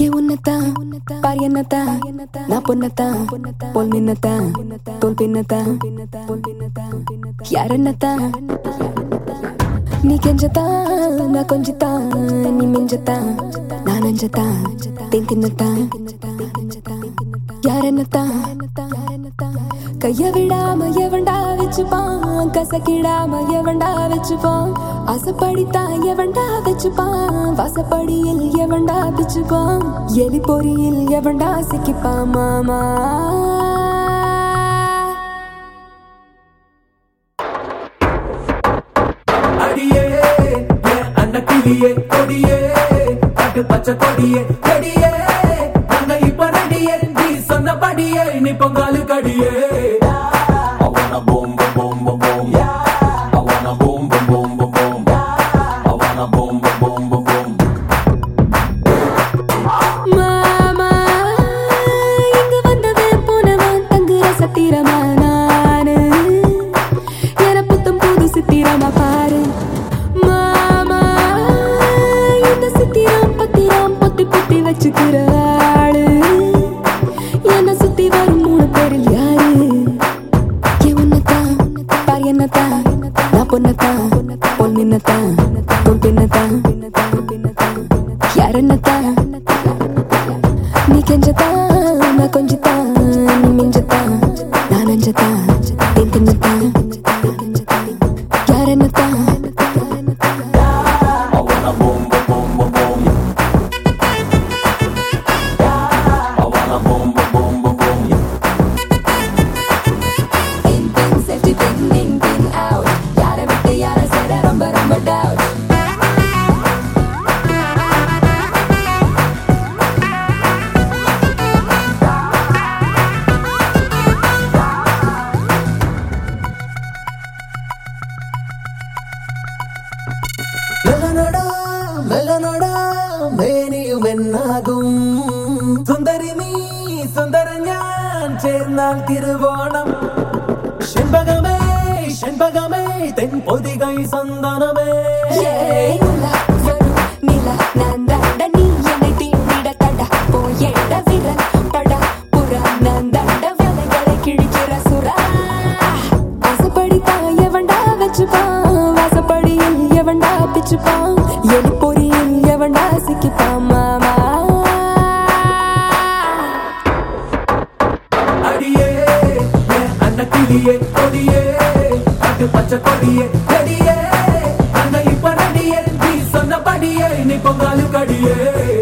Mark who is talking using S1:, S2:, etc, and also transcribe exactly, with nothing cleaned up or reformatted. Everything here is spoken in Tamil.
S1: இங்கே உன்னத்தான் பார் என்னத்தான் நான் பொன்னத்தான் போல் மின்னத்தான் தோல் பின்னத்தான் யார் என்னத்தான் நீ கெஞ்சத்தான் நான் கொஞ்சத்தான் நீ மிஞ்சத்தான் நான் அஞ்சத்தான் தேன் தின்னத்தான் யார் என்னத்தான் கைய விடாம எவன்டா வச்சுப்பான் கசக்கிடாம எவன்டா வச்சுப்பான் ஆசைப்படித்தான் எவன்டா வச்சுப்பான் வாசப்படியில் எவன்டா பிச்சுப்பான் எலி பொறியில் எவன்டா சிக்கிப்பான் மாமா
S2: அடியே அன்னக்கிளியே கொடியே பட்டு பச்சை கொடியே கொடியே அங்க இப்ப ரெடியே நீ சொன்னபடியே நீ பொங்காலு கடியே
S1: நீ கெஞ்சத்தான் நான் கொஞ்சத்தான் நீ மிஞ்சத்தான் நான் அஞ்சத்தான் தேன் தின்னத்தான் யார் என்னத்தான்
S2: സുന്ദരി നീ സുന്ദര ഞാൻ ചേർന്നാൽ തിരുവോണം ശെൺപകമേ ശെൺപകമേ തെൻ പൊതികൈ സന്ദനമേ
S1: வாசப்படியில் எவன்டா பிச்சுப்பான் எலி பொறியில் எவன்டா சிக்கிப்பான் மாமா
S2: அடியே அன்னக்கிளியே கொடியே பட்டு பச்சை கொடியே கொடியே அங்க இப்ப ரெடியே நீ சொன்னபடியே நீ பொங்காலு கடியே